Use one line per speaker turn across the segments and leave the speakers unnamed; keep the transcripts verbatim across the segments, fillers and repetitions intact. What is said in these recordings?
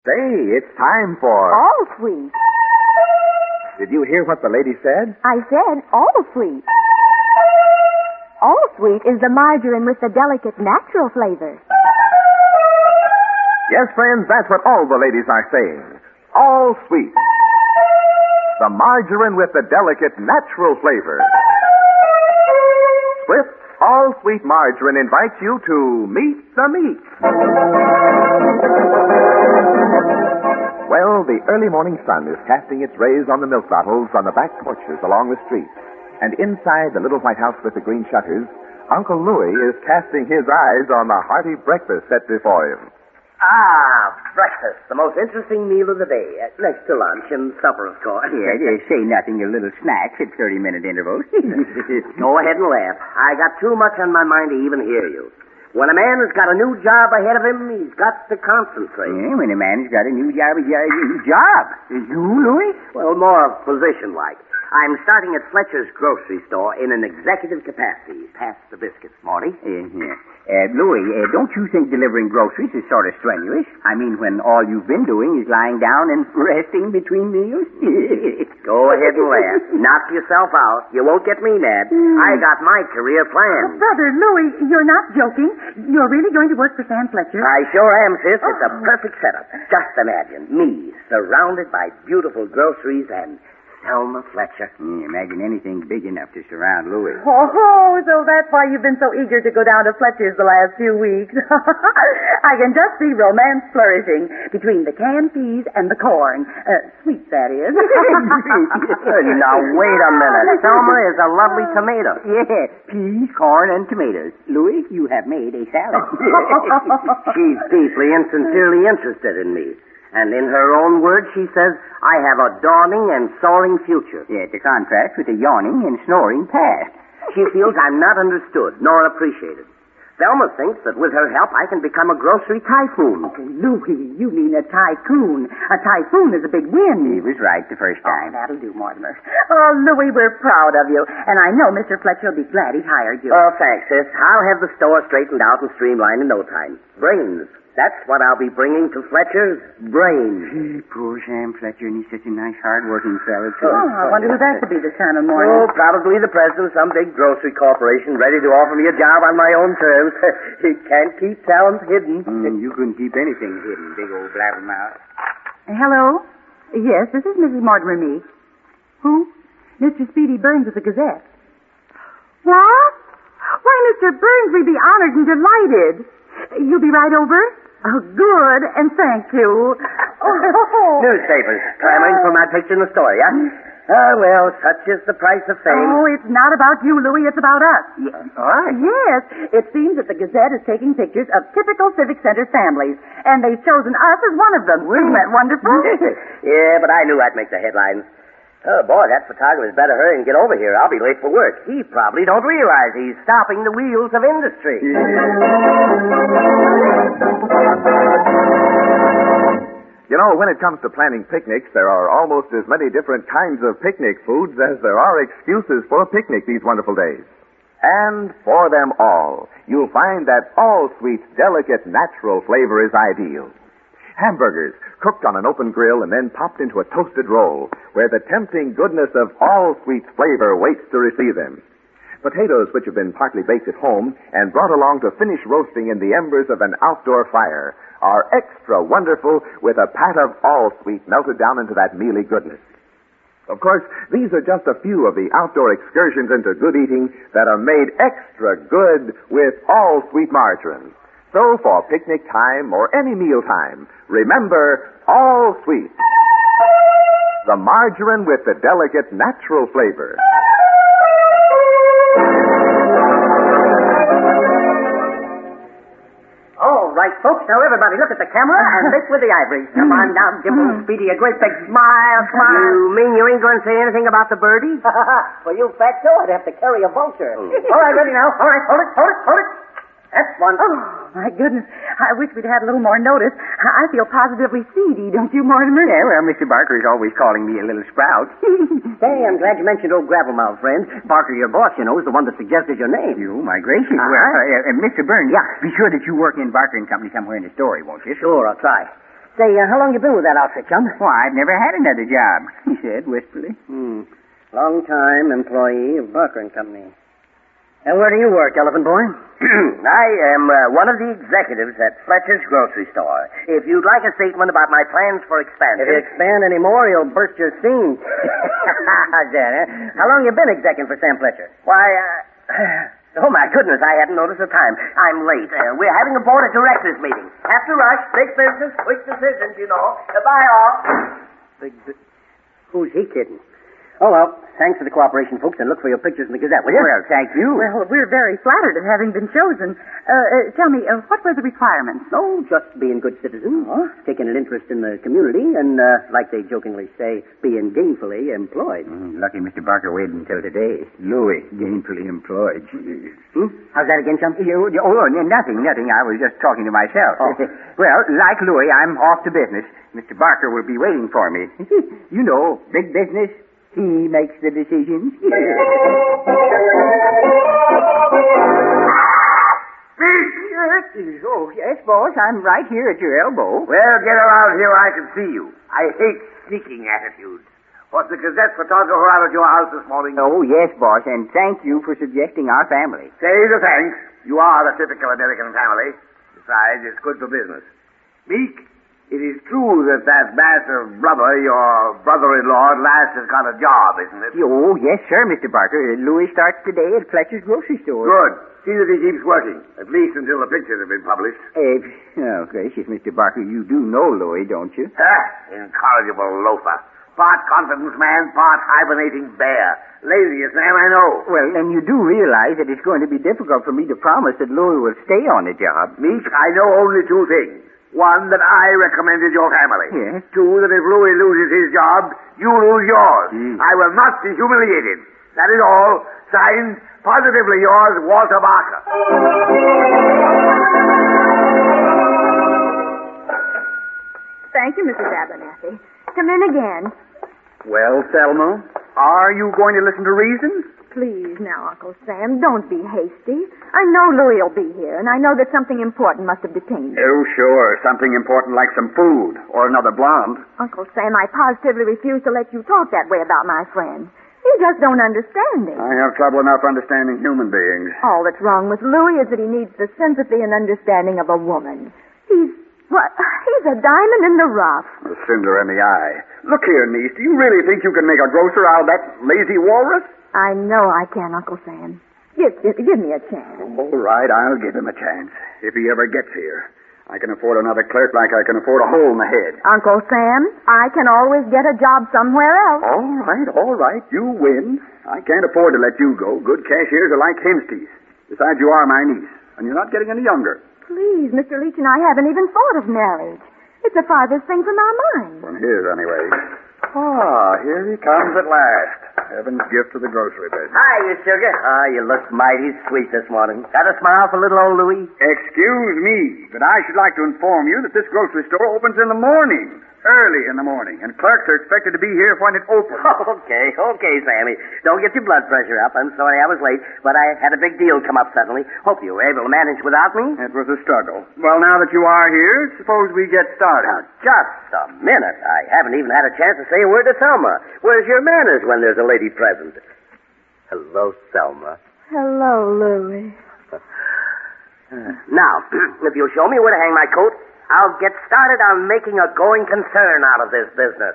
Say, it's time for...
All sweet.
Did you hear what the lady said?
I said all sweet. All sweet is the margarine with the delicate natural flavor.
Yes, friends, that's what all the ladies are saying. All sweet. The margarine with the delicate natural flavor. Swift's All Sweet Margarine invites you to meet the meat. Well, the early morning sun is casting its rays on the milk bottles on the back porches along the street. And inside the little white house with the green shutters, Uncle Louis is casting his eyes on the hearty breakfast set before him.
Ah, breakfast, the most interesting meal of the day. Uh, next to lunch and supper, of course.
Yeah, just say nothing, your little snacks at thirty-minute intervals.
Go ahead and laugh. I got too much on my mind to even hear you. When a man has got a new job ahead of him, he's got to concentrate.
Yeah, when a man's got a new job, a job, a job. You, Louis?
Well, more position-like. I'm starting at Fletcher's grocery store in an executive capacity. Pass the biscuits, Morty.
Yeah, yeah. Uh, Louis, uh, don't you think delivering groceries is sort of strenuous? I mean, when all you've been doing is lying down and resting between meals?
Go ahead and laugh. Knock yourself out. You won't get me, Ned. Mm. I got my career planned.
Oh, Brother Louis, you're not joking. You're really going to work for Sam Fletcher?
I sure am, sis. It's a perfect setup. Just imagine me surrounded by beautiful groceries and Selma Fletcher.
Yeah, imagine anything big enough to surround Louis.
Oh, oh, so that's why you've been so eager to go down to Fletcher's the last few weeks. I can just see romance flourishing between the canned peas and the corn. Uh, sweet, that is.
Now, wait a minute. Selma is a lovely tomato.
Yeah, peas, corn, and tomatoes. Louis, you have made a salad.
She's deeply and sincerely interested in me. And in her own words, she says, I have a dawning and soaring future.
Yeah, to contrast with a yawning and snoring past.
She feels I'm not understood nor appreciated. Thelma thinks that with her help, I can become a grocery typhoon.
Oh, Louis, you mean a tycoon. A typhoon is a big wind.
He was right the first time.
Oh, that'll do, Mortimer. Oh, Louis, we're proud of you. And I know Mister Fletcher will be glad he hired you.
Oh, thanks, sis. I'll have the store straightened out and streamlined in no time. Brains. That's what I'll be bringing to Fletcher's, brains.
Hey, poor Sam Fletcher, and he's such a nice, hard-working fellow, too.
Oh, I wonder who that could be this time of morning.
Oh, probably the president of some big grocery corporation ready to offer me a job on my own terms. He can't keep talent hidden.
Mm, you couldn't keep anything hidden, big old blabbermouth.
Hello? Yes, this is Missus Mortimer Meek. Who? Mister Speedy Burns of the Gazette. What? Why, Mister Burns, we'd be honored and delighted. You'll be right over? Oh, good, and thank you. Oh.
Newspapers, clamoring for my picture in the story, yeah? Ah, well, such is the price of fame.
Oh, it's not about you, Louis, it's about us.
Yeah, all right.
Yes, it seems that the Gazette is taking pictures of typical Civic Center families, and they've chosen us as one of them. Isn't that wonderful?
Yeah, but I knew I'd make the headlines. Oh, boy, that photographer's better hurry and get over here. I'll be late for work. He probably don't realize he's stopping the wheels of industry.
You know, when it comes to planning picnics, there are almost as many different kinds of picnic foods as there are excuses for a picnic these wonderful days. And for them all, you'll find that All Sweet's delicate natural flavor is ideal. Hamburgers, cooked on an open grill and then popped into a toasted roll, where the tempting goodness of All Sweet's flavor waits to receive them. Potatoes which have been partly baked at home and brought along to finish roasting in the embers of an outdoor fire are extra wonderful with a pat of All Sweet melted down into that mealy goodness. Of course, these are just a few of the outdoor excursions into good eating that are made extra good with All Sweet margarine. So for picnic time or any meal time, remember All Sweet, the margarine with the delicate natural flavor.
All right, folks, now everybody look at the camera and lick with the ivories. Come on now, give old Speedy a great big smile, smile. You mean you ain't going to say anything about the birdie? Well, you fatso, I'd have to carry a vulture. All right, ready now. All right, hold it, hold it, hold it. That's one.
Oh, my goodness. I wish we'd had a little more notice. I feel positively seedy, don't you, Mortimer?
Yeah, well, Mister Barker is always calling me a little sprout.
Say, I'm glad you mentioned old Gravelmouth, friend. Barker, your boss, you know, is the one that suggested your name.
You, my gracious.
Uh-huh.
Well, uh, uh, Mister Burns,
Yeah.
be sure that you work in Barker and Company somewhere in the story, won't you?
Sure, I'll try. Say, uh, how long you been with that outfit, chum?
Why, I've never had another job, he said wistfully.
Hmm. Long time employee of Barker and Company. And where do you work, Elephant Boy?
I am uh, one of the executives at Fletcher's grocery store. If you'd like a statement about my plans for expansion...
If you expand any more, you'll burst your seams. How's that, huh? How long you been execing for Sam Fletcher?
Why, uh... oh, my goodness, I hadn't noticed the time. I'm late. Uh, we're having a board of directors meeting. Have to rush. Big business, quick decisions, you know. Goodbye, all.
Big bu- Who's he kidding? Oh, well, thanks for the cooperation, folks, and look for your pictures in the Gazette, will you?
Well, thank you.
Well, we're very flattered at having been chosen. Uh, uh, tell me, uh, what were the requirements?
No, just being good citizens, taking an interest in the community, and, uh, like they jokingly say, being gainfully employed.
Mm, lucky Mister Barker waited until today. Louis, gainfully employed.
Hmm? How's that again, chum?
You, you, oh, no, nothing, nothing. I was just talking to myself.
Oh.
Well, like Louis, I'm off to business. Mister Barker will be waiting for me. You know, big business. He makes the decisions. Oh, yes, boss. I'm right here at your elbow.
Well, get around here where I can see you. I hate sneaking attitudes. Was the Gazette photographer out at your house this morning?
Oh, yes, boss, and thank you for suggesting our family.
Say the thanks. You are the typical American family. Besides, it's good for business. Meek, it is true that that massive brother, your brother-in-law, at last has got a job, isn't it?
Oh, yes, sir, Mister Barker. Louis starts today at Fletcher's grocery store.
Good. See that he keeps working, at least until the pictures have been published.
Uh, oh, gracious, Mister Barker, you do know Louis, don't you?
Ah, incorrigible loafer. Part confidence man, part hibernating bear. Laziest man I know.
Well, then you do realize that it's going to be difficult for me to promise that Louis will stay on the job.
Meek, I know only two things. One, that I recommended your family.
Yes.
Two, that if Louis loses his job, you lose yours.
Mm.
I will not be humiliated. That is all. Signed, positively yours, Walter Barker.
Thank you, Missus Abernathy. Come in again.
Well, Selma, are you going to listen to reason?
Please now, Uncle Sam, don't be hasty. I know Louis will be here, and I know that something important must have detained him.
Oh, sure. Something important like some food or another blonde.
Uncle Sam, I positively refuse to let you talk that way about my friend. You just don't understand him.
I have trouble enough understanding human beings.
All that's wrong with Louis is that he needs the sympathy and understanding of a woman. He's, what, he's a diamond in the rough.
A cinder in the eye. Look here, niece, do you really think you can make a grocer out of that lazy walrus?
I know I can, Uncle Sam. Give, give, give me a chance.
All right, I'll give him a chance. If he ever gets here. I can afford another clerk like I can afford a hole in the head.
Uncle Sam, I can always get a job somewhere else.
All right, all right. You win. I can't afford to let you go. Good cashiers are like hen's teeth. Besides, you are my niece, and you're not getting any younger.
Please, Mister Leach and I haven't even thought of marriage. It's the farthest thing from our minds.
From his, anyway. Ah, here he comes at last. Heaven's gift to the grocery business.
Hi, you sugar. Ah, you look mighty sweet this morning. Got a smile for little old Louis?
Excuse me, but I should like to inform you that this grocery store opens in the morning. Early in the morning. And clerks are expected to be here when it opens.
Okay, okay, Sammy. Don't get your blood pressure up. I'm sorry I was late, but I had a big deal come up suddenly. Hope you were able to manage without me.
It was a struggle. Well, now that you are here, suppose we get started.
Now, just a minute. I haven't even had a chance to say a word to Selma. Where's your manners when there's a lady present? Hello, Selma.
Hello, Louis.
Now, if you'll show me where to hang my coat, I'll get started on making a going concern out of this business.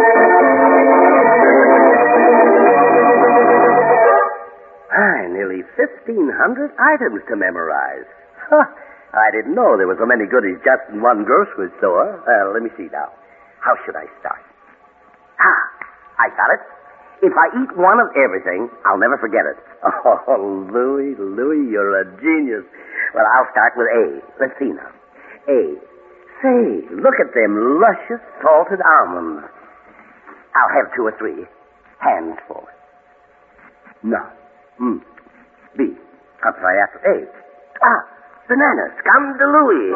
Ah, nearly fifteen hundred items to memorize. Huh, I didn't know there were so many goodies just in one grocery store. Well, let me see now. How should I start? Ah, I got it. If I eat one of everything, I'll never forget it. Oh, Louis, Louis, you're a genius. Well, I'll start with A. Let's see now. A. Say, look at them luscious salted almonds. I'll have two or three. Handful. No. Hmm. B. I'll try after A. Ah, bananas. Come to Louis.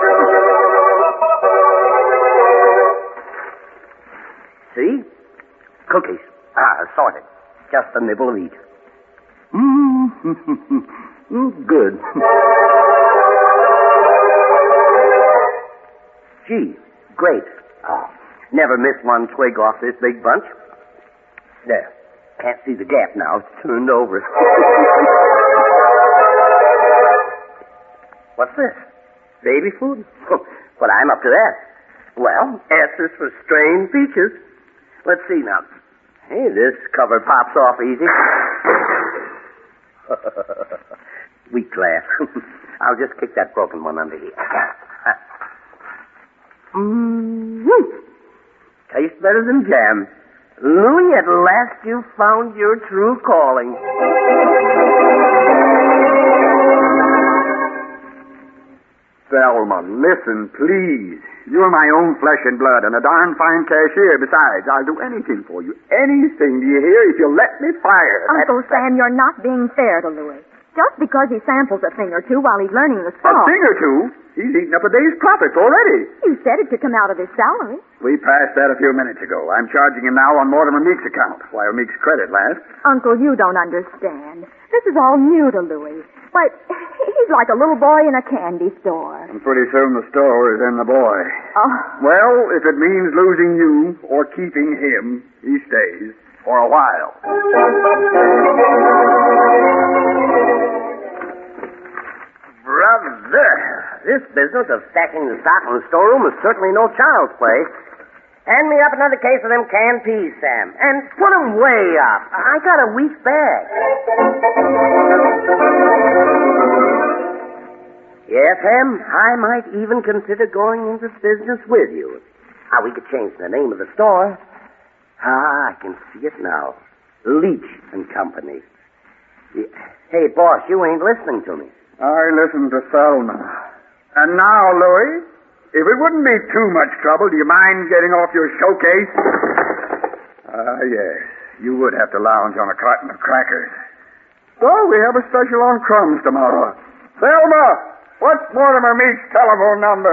See? Cookies. Ah, assorted. Just a nibble of each. Mmm. Good. Gee, grapes. Never miss one twig off this big bunch. There. Can't see the gap now. It's turned over. What's this? Baby food? Well, I'm up to that. Well, S is for strained peaches. Let's see now. Hey, this cover pops off easy. Weak glass. I'll just kick that broken one under here. Mm-hmm. Tastes better than jam. Louie, at last you found your true calling.
Thelma, listen, please. You're my own flesh and blood and a darn fine cashier besides. I'll do anything for you. Anything, do you hear? If you'll let me fire.
Uncle
That's
Sam, you're not being fair to Louis. Just because he samples a thing or two while he's learning the
a
song.
thing or two? He's eaten up a day's profits already.
You said it to come out of his salary.
We passed that a few minutes ago. I'm charging him now on Mortimer Meek's account, while Meek's credit lasts.
Uncle, you don't understand. This is all new to Louis. Why, he's like a little boy in a candy store.
And pretty soon the store is in the boy.
Oh.
Well, if it means losing you or keeping him, he stays for a while.
Brother, this business of stacking the stock in the storeroom is certainly no child's play. Hand me up another case of them canned peas, Sam. And put 'em way up. I got a weak bag. Yes, Sam, I might even consider going into business with you. Ah, we could change the name of the store. Ah, I can see it now. Leach and Company. Yeah. Hey, boss, you ain't listening to me.
I listened to Selma. And now, Louis, if it wouldn't be too much trouble, do you mind getting off your showcase? Ah, uh, yes. You would have to lounge on a carton of crackers. So we have a special on crumbs tomorrow. Selma, what's Mortimer Meek's telephone number?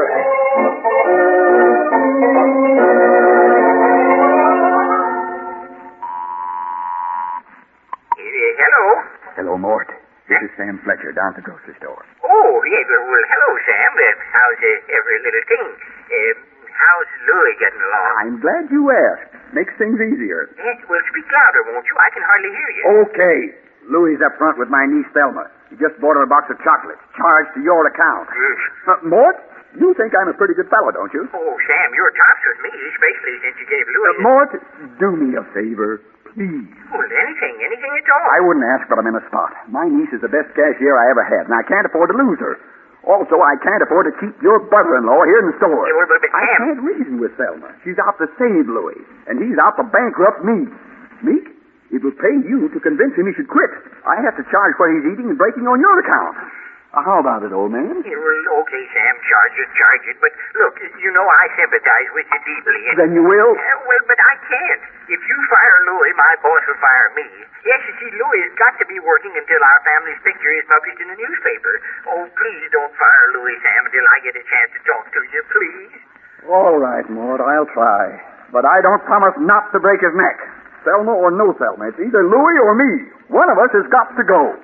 Uh, hello?
Hello, Mort. This is Sam Fletcher down at the grocery store.
Oh, yeah, well, well hello, Sam. Uh, how's uh, every little thing? Uh, how's Louis getting along?
I'm glad you asked. Makes things easier.
Yes, well, speak louder, won't you? I can hardly hear you.
Okay. Louis up front with my niece Thelma. He just bought her a box of chocolates, charged to your account.
Yes.
Uh, Mort, you think I'm a pretty good fellow, don't you?
Oh, Sam, you're tops with me, especially since you gave Louis...
Uh, Mort, do me a favor, please.
Well, anything, anything at all.
I wouldn't ask, but I'm in a spot. My niece is the best cashier I ever had, and I can't afford to lose her. Also, I can't afford to keep your brother-in-law here in the store.
Yeah, well, but, but
I
Sam...
can't reason with Thelma. She's out to save Louis, and he's out to bankrupt me. Meek, it will pay you to convince him he should quit. I have to charge what he's eating and breaking on your account. Uh, how about it, old man?
Yeah, well, okay, Sam, charge it, charge it. But look, you know I sympathize with you deeply. And,
Then you will?
Uh, well, but I can't. If you fire Louis, my boss will fire me. Yes, you see, Louis has got to be working until our family's picture is published in the newspaper. Oh, please don't fire Louis, Sam, until I get a chance to talk to you, please.
All right, Maud, I'll try. But I don't promise not to break his neck. Thelma or no Thelma. It's either Louis or me. One of us has got to go.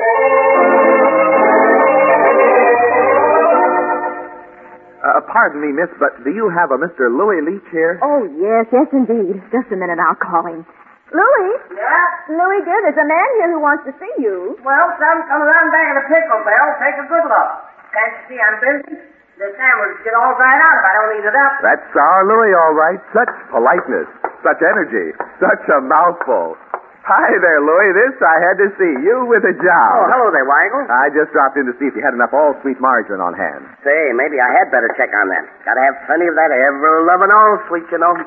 Uh, pardon me, miss, but do you have a Mister Louis Leach here?
Oh, yes, yes, indeed. Just a minute, I'll call him. Louis?
Yeah?
Louis, dear, there's a man here who wants to see you.
Well, son, come around back of the pickle barrel. Take a good look. Can't you see I'm busy? The sandwich get all dried out if I don't eat it up.
That's our Louis, all right. Such politeness, such energy, such a mouthful. Hi there, Louis. This I had to see. You with a job.
Oh, hello there, Weigel.
I just dropped in to see if you had enough all-sweet margarine on hand.
Say, maybe I had better check on that. Gotta have plenty of that ever-loving all sweet, you know.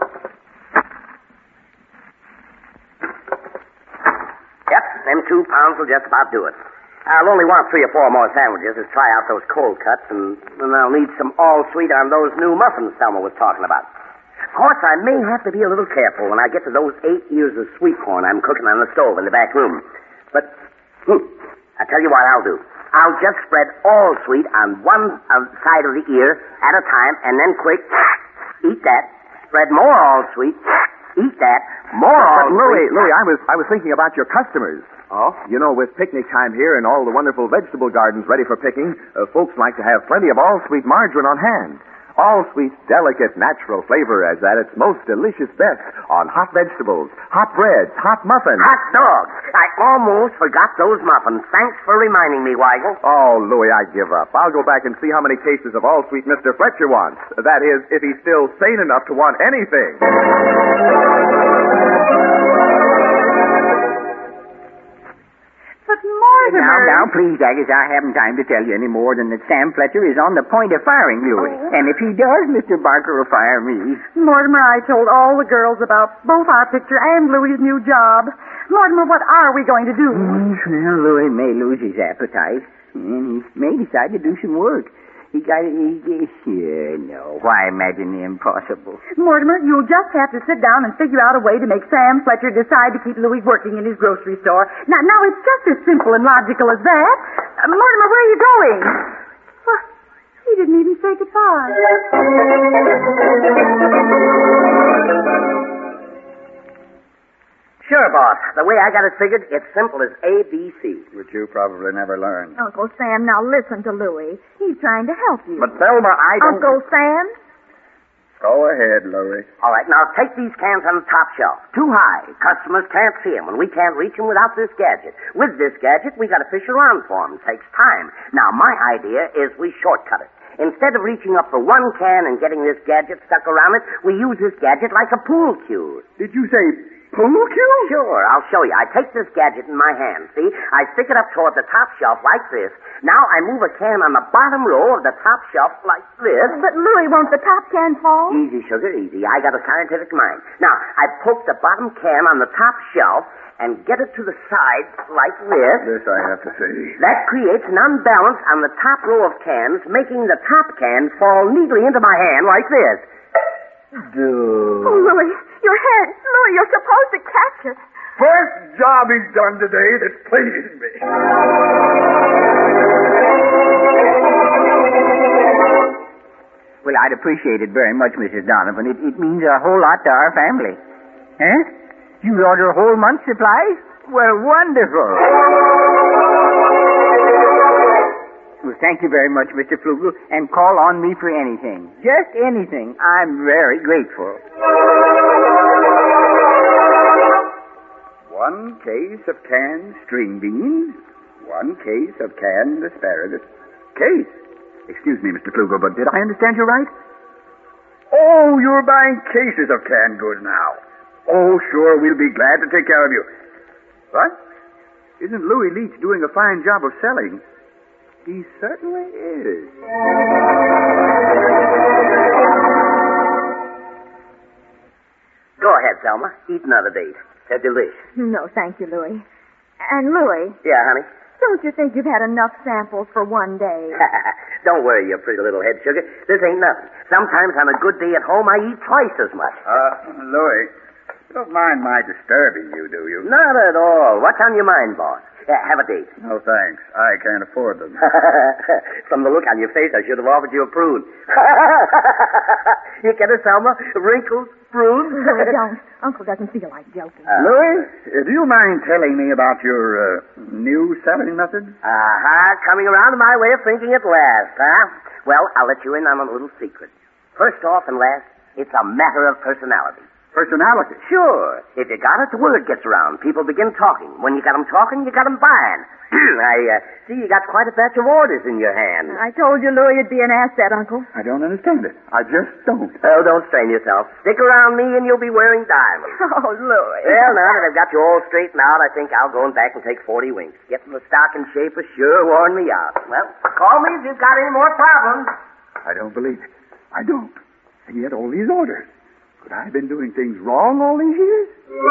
Yep, them two pounds will just about do it. I'll only want three or four more sandwiches to try out those cold cuts, and then I'll need some all sweet on those new muffins Selma was talking about. Of course, I may have to be a little careful when I get to those eight ears of sweet corn I'm cooking on the stove in the back room. But, hmm, I tell you what I'll do. I'll just spread all sweet on one side of the ear at a time, and then quick, eat that. Spread more all sweet, eat that, more all
But Louis,
sweet.
Louis, I was I was thinking about your customers.
Oh?
You know, with picnic time here and all the wonderful vegetable gardens ready for picking, uh, folks like to have plenty of all-sweet margarine on hand. All Sweet's delicate, natural flavor is at its most delicious best on hot vegetables, hot breads, hot muffins.
Hot dogs. I almost forgot those muffins. Thanks for reminding me, Weigel.
Oh, Louie, I give up. I'll go back and see how many cases of All Sweet Mister Fletcher wants. That is, if he's still sane enough to want anything.
But Mortimer...
Now, now, please, Agnes, I haven't time to tell you any more than that Sam Fletcher is on the point of firing Louis.
Oh.
And if he does, Mister Barker will fire me.
Mortimer, I told all the girls about both our picture and Louis's new job. Mortimer, what are we going to do?
Mm, well, Louis may lose his appetite, and he may decide to do some work. He got it. He, he, yeah, no. Why imagine the impossible?
Mortimer, you'll just have to sit down and figure out a way to make Sam Fletcher decide to keep Louis working in his grocery store. Now, now it's just as simple and logical as that. Uh, Mortimer, where are you going? Well, he didn't even say goodbye.
Sure, boss. The way I got it figured, it's simple as A B C.
Which you probably never learned.
Uncle Sam, now listen to Louie. He's trying to help you.
But, Thelma, I don't...
Uncle Sam?
Go ahead, Louie.
All right, now take these cans on the top shelf. Too high. Customers can't see them, and we can't reach them without this gadget. With this gadget, we got to fish around for them. Takes time. Now, my idea is we shortcut it. Instead of reaching up for one can and getting this gadget stuck around it, we use this gadget like a pool cue.
Did you say pool cue?
Sure, I'll show you. I take this gadget in my hand, see? I stick it up toward the top shelf like this. Now I move a can on the bottom row of the top shelf like this.
But, Louie, won't the top can fall?
Easy, sugar, easy. I got a scientific mind. Now, I poke the bottom can on the top shelf and get it to the side like this.
This I have to see.
That creates an unbalance on the top row of cans, making the top can fall neatly into my hand like this.
Oh, Louie, your head. Louie, you're supposed to catch it.
First job he's done today that pleased me.
Well, I'd appreciate it very much, Missus Donovan. It, it means a whole lot to our family. Huh? You order a whole month's supplies? Well, wonderful. Well, thank you very much, Mister Flugel, and call on me for anything. Just anything. I'm very grateful.
One case of canned string beans, one case of canned asparagus. Case? Excuse me, Mister Flugel, but did I understand you right? Oh, you're buying cases of canned goods now. Oh, sure, we'll be glad to take care of you. What? Isn't Louis Leach doing a fine job of selling? He certainly is.
Go ahead, Selma. Eat another date. They're delicious.
No, thank you, Louie. And, Louie,
Yeah, honey?
don't you think you've had enough samples for one day?
Don't worry, you pretty little head sugar. This ain't nothing. Sometimes on a good day at home, I eat twice as much.
Uh, Louis, you don't mind my disturbing you, do you?
Not at all. What's on your mind, boss? Yeah, have a date.
No, thanks. I can't afford them.
From the look on your face, I should have offered you a prune. You get it, Selma? Wrinkles, prunes?
Louie, don't. Uncle doesn't feel like joking.
Uh,
Louis, uh, do you mind telling me about your uh, new selling method?
Uh-huh. Coming around to my way of thinking at last, huh? Well, I'll let you in on a little secret. First off and last, it's a matter of personality.
Personality.
Sure. If you got it, the word gets around. People begin talking. When you got them talking, you got them buying. I uh, see you got quite a batch of orders in your hand.
I told you Louie would be an asset, Uncle.
I don't understand it. I just don't.
Oh, don't strain yourself. Stick around me and you'll be wearing diamonds.
Oh, Louie.
Well, now that I've got you all straightened out, I think I'll go and back and take forty winks. Getting the stock in shape has sure worn me out. Well, call me if you've got any more problems.
I don't believe it. I don't. And yet all these orders. Could I have been doing things wrong all these years?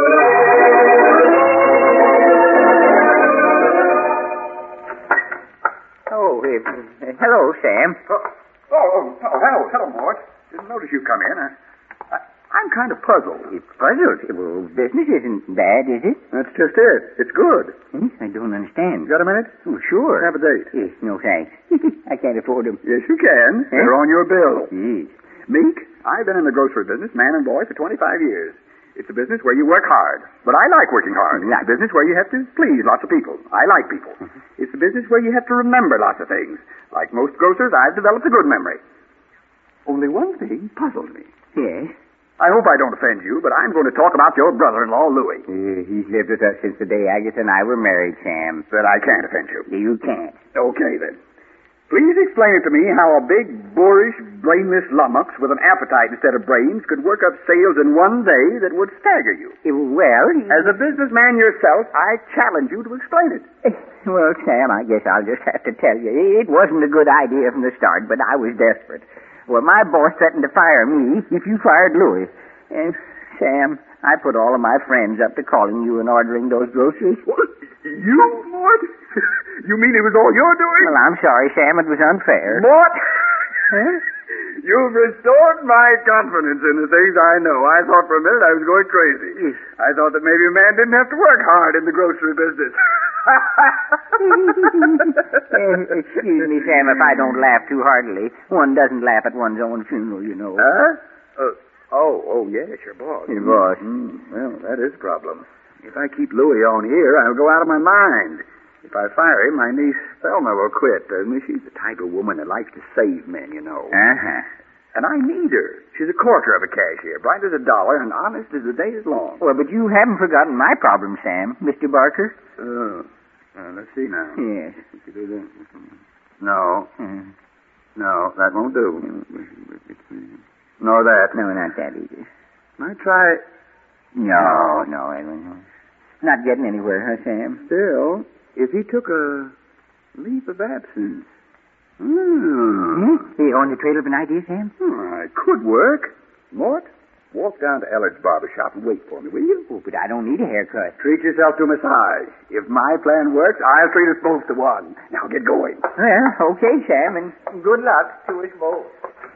Oh, uh, hello, Sam.
Oh, oh, oh, oh, hello, hello, Mort. Didn't notice you come in. I, I, I'm kind of puzzled.
You're puzzled. Well, business isn't bad, is it?
That's just it. It's good.
Hmm? I don't understand.
You got a minute?
Oh, sure.
Have a date.
Yes, no thanks. I can't afford them.
Yes, you can.
Eh?
They're on your bill.
Yes.
Meek, I've been in the grocery business, man and boy, for twenty-five years. It's a business where you work hard. But I like working hard. It's a business where you have to please lots of people. I like people. Mm-hmm. It's a business where you have to remember lots of things. Like most grocers, I've developed a good memory. Only one thing puzzles me.
Yes?
I hope I don't offend you, but I'm going to talk about your brother-in-law, Louis.
Uh, he's lived with us since the day Agatha and I were married, Sam.
But I can't offend you.
You can't.
Okay, then. Please explain it to me how a big, boorish, brainless lummox with an appetite instead of brains could work up sales in one day that would stagger you.
Uh, Well, he...
As a businessman yourself, I challenge you to explain it.
Well, Sam, I guess I'll just have to tell you. It wasn't a good idea from the start, but I was desperate. Well, my boss threatened to fire me if you fired Louis. And, Sam, I put all of my friends up to calling you and ordering those groceries.
What? You? What? You mean it was all you're doing?
Well, I'm sorry, Sam. It was unfair.
What?
Huh?
You've restored my confidence in the things I know. I thought for a minute I was going crazy. I thought that maybe a man didn't have to work hard in the grocery business.
Uh, excuse me, Sam, if I don't laugh too heartily. One doesn't laugh at one's own funeral, you know.
Huh? Uh, oh, oh, yes, your boss.
Your boss.
Mm, well, that is a problem. If I keep Louis on here, I'll go out of my mind. If I fire him, my niece Thelma will quit. Uh, she's the type of woman that likes to save men, you know.
Uh-huh.
And I need her. She's a quarter of a cashier, bright as a dollar, and honest as the day is long.
Well, but you haven't forgotten my problem, Sam, Mister Barker.
Oh. Uh, let's see now.
Yes.
No.
Uh,
No, that won't do. Nor that.
no, not that either.
I try.
No, no, Edwin. No. Not getting anywhere, huh, Sam?
Still, if he took a leave of absence. Hmm.
Hmm? Hey, on the trail of an idea, Sam?
Oh, it could work. Mort, walk down to Ellard's barber shop and wait for me, will you?
Oh, but I don't need a haircut.
Treat yourself to a massage. If my plan works, I'll treat us both to one. Now get going.
Well, okay, Sam, and good luck to us both.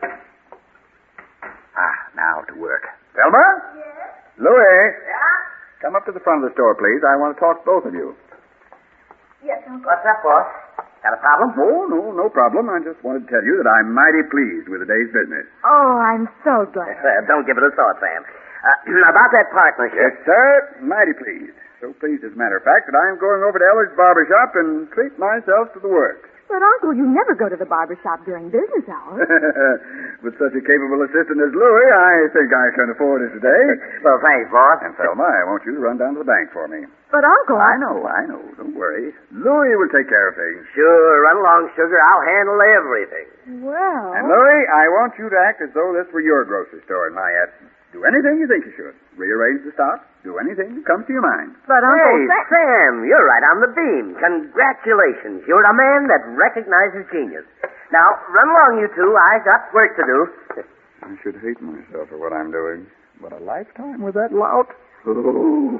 Ah, now to work. Thelma? Yes? Louis?
Yeah?
Come up to the front of the store, please. I want to talk to both of you.
Yes, Uncle. What's up, boss? Got a problem?
Oh, no, no problem. I just wanted to tell you that I'm mighty pleased with the day's business.
Oh, I'm so glad.
Uh, don't give it a thought, Sam. Uh, about that partnership.
Yes, sir. Mighty pleased. So pleased, as a matter of fact, that I'm going over to Ellard's barber shop and treat myself to the work.
But, Uncle, you never go to the barber shop during business hours.
With such a capable assistant as Louis, I think I can afford it today.
Well, thanks, boss.
And Thelma, I want you to run down to the bank for me.
But, Uncle...
I know, I know. Don't worry. Louis will take care of things.
Sure, run along, sugar. I'll handle everything.
Well...
And, Louis, I want you to act as though this were your grocery store in my absence. Do anything you think you should. Rearrange the stock. Do anything that comes to your mind.
But, Uncle...
Hey,
Sam...
Sam, you're right on the beam. Congratulations. You're a man that recognizes genius. Now, run along, you two. I got work to do.
I should hate myself for what I'm doing. But a lifetime with that lout? Oh.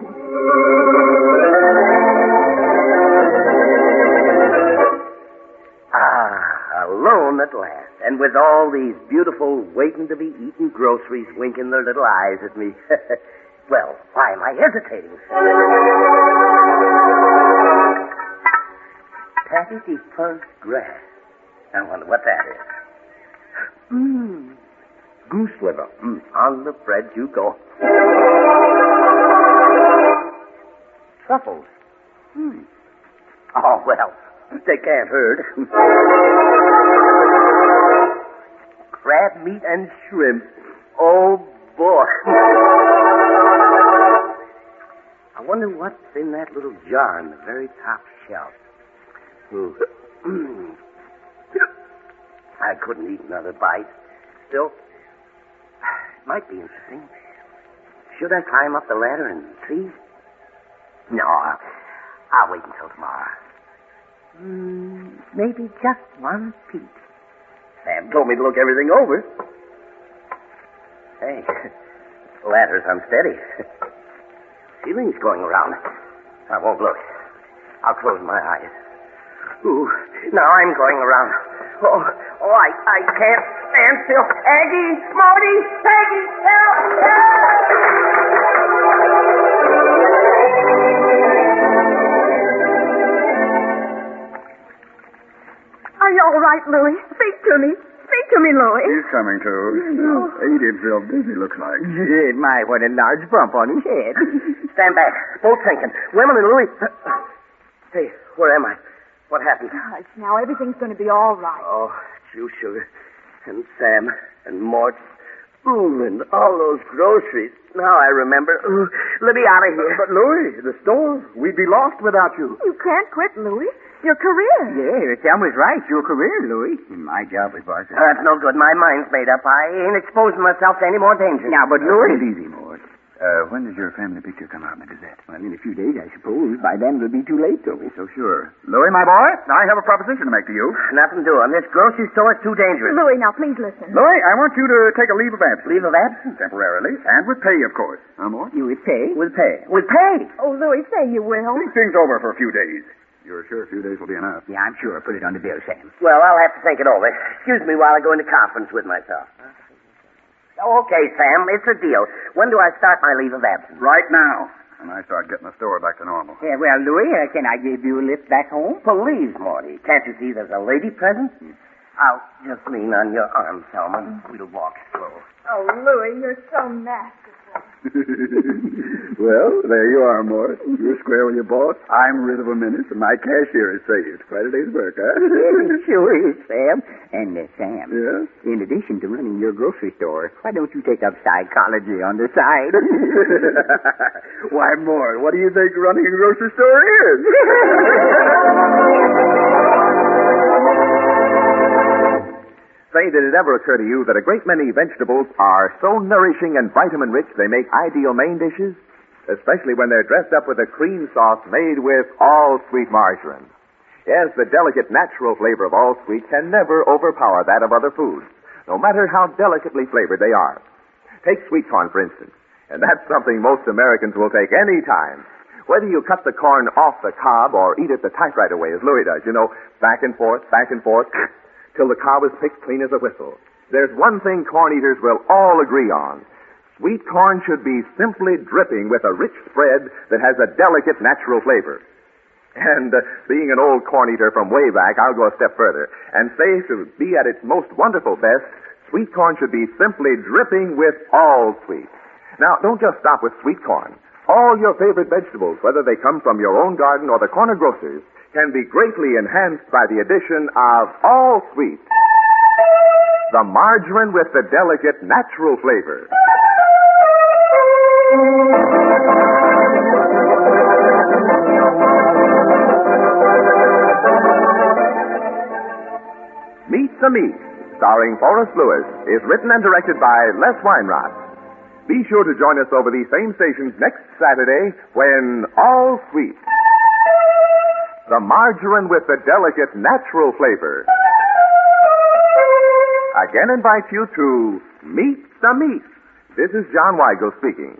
Ah, alone at last. And with all these beautiful, waiting-to-be-eaten groceries winking their little eyes at me. Well, why am I hesitating? Patty de Punk grass. I wonder what that is. Mmm. Goose liver. Mm. On the bread you go. Truffles. Hmm. Oh, well, they can't hurt. Crab meat and shrimp. Oh, boy. I wonder what's in that little jar on the very top shelf. Ooh. I couldn't eat another bite. Still, it might be interesting. Should I climb up the ladder and see? No, I'll, I'll wait until tomorrow. Mm, maybe just one peek. Sam told me to look everything over. Hey, the ladder's unsteady. Ceiling's going around. I won't look. I'll close my eyes. Ooh, now I'm going around. Oh, oh, I, I can't stand still. Aggie, Marty, Aggie, help,
Are you all right, Louis? Speak to me. Speak to me, Louis.
He's coming to.
Oh.
Ate himself busy, looks like.
Yeah, my, what a large bump on his head.
Stand back. Both thinking. Women and Louis. Hey, where am I? What happened?
Gosh, now everything's going to be all right.
Oh, it's you, sugar.
And Sam and Mort. Ooh, and all those groceries. Now I remember. Ooh, let me out of here.
But, Louis, the store, we'd be lost without you.
You can't quit, Louis. Your career.
Yeah, Selma's right. Your career, Louis. My job is bartender.
That's no good. My mind's made up. I ain't exposing myself to any more danger.
Now, but
Uh,
Louis...
take it easy, Mort. Uh, when does your family picture come out in the Gazette?
Well, in a few days, I suppose. By then, it'll be too late,
Don't
Toby.
be so sure. Louis, my boy, I have a proposition to make to you.
Nothing doing. This grocery store is too dangerous.
Louis, now please listen.
Louis, I want you to take a leave of absence.
Leave of absence?
Temporarily, and with pay, of course. Huh, Mort?
You would pay?
With pay. With pay?
Oh, Louis, say you will.
Think things over for a few days. You're sure a few days will be enough?
Yeah, I'm sure. Put it on the bill, Sam.
Well, I'll have to think it over. Excuse me while I go into conference with myself. Okay, Sam, it's a deal. When do I start my leave of absence?
Right now. And I start getting the store back to normal.
Yeah, well, Louis, uh, can I give you a lift back home?
Please, Morty. Can't you see there's a lady present? I'll just lean on your arm, Selma. We'll walk slow.
Oh, Louis, you're so masterful.
Well, there you are, Mort. You're square with your boss. I'm rid of a minute, and my cashier is saved. Quite a day's work, huh?
Sure is, Sam. And, uh, Sam,
Yeah?
in addition to running your grocery store, why don't you take up psychology on the side?
Why, Mort, what do you think running a grocery store is?
Say, did it ever occur to you that a great many vegetables are so nourishing and vitamin-rich they make ideal main dishes? Especially when they're dressed up with a cream sauce made with all-sweet margarine. Yes, the delicate natural flavor of all-sweet can never overpower that of other foods, no matter how delicately flavored they are. Take sweet corn, for instance, and that's something most Americans will take any time. Whether you cut the corn off the cob or eat it the typewriter way, as Louis does, you know, back and forth, back and forth, till the cob is picked clean as a whistle. There's one thing corn eaters will all agree on. Sweet corn should be simply dripping with a rich spread that has a delicate natural flavor. And uh, being an old corn eater from way back, I'll go a step further and say to be at its most wonderful best, sweet corn should be simply dripping with all sweet. Now, don't just stop with sweet corn. All your favorite vegetables, whether they come from your own garden or the corner grocer's, can be greatly enhanced by the addition of all sweet, the margarine with the delicate natural flavor. Meet the Meat, starring Forrest Lewis, is written and directed by Les Weinrod. Be sure to join us over these same stations next Saturday when All Sweet, the margarine with the delicate natural flavor, again invites you to Meet the Meat. This is John Weigel speaking.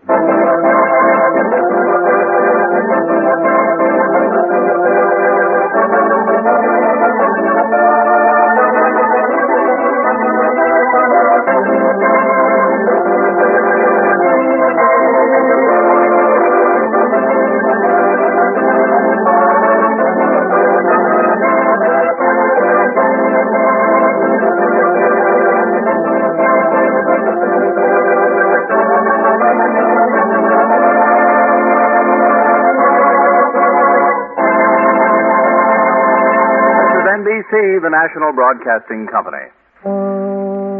N B C, the National Broadcasting Company.